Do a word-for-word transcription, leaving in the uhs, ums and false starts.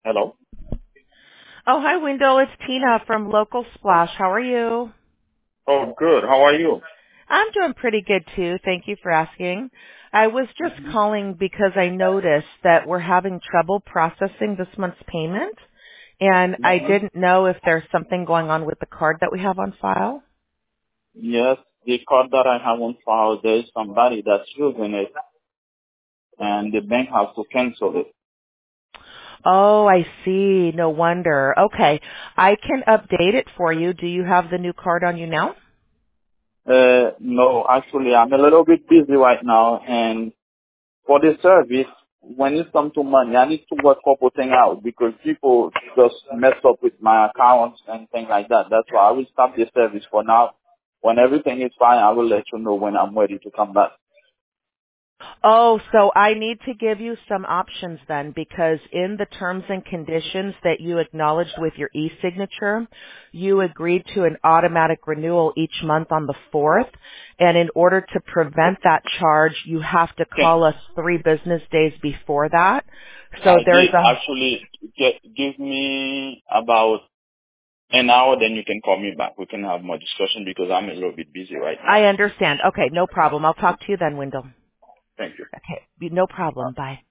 Hello? Oh, hi, Wendell. It's Tina from Local Splash. How are you? Oh, good. How are you? I'm doing pretty good, too. Thank you for asking. I was just hmm calling because I noticed that we're having trouble processing this month's payment, and I hmm didn't know if there's something going on with the card that we have on file. Yes, the card that I have on file, there is somebody that's using it, and the bank has to cancel it. Oh, I see. No wonder. Okay. I can update it for you. Do you have the new card on you now? Uh, no, actually, I'm a little bit busy right now, and for the service, when it comes to money, I need to work a couple things out because people just mess up with my accounts and things like that. That's why I will stop the service for now. When everything is fine, I will let you know when I'm ready to come back. Oh, so I need to give you some options then, because in the terms and conditions that you acknowledged with your e-signature, you agreed to an automatic renewal each month on the fourth. And in order to prevent that charge, you have to Okay. call us three business days before that. So I there's did a, actually get, give me about an hour, then you can call me back. We can have more discussion because I'm a little bit busy right now. I understand. Okay, no problem. I'll talk to you then, Wendell. Thank you. Okay, no problem. Bye.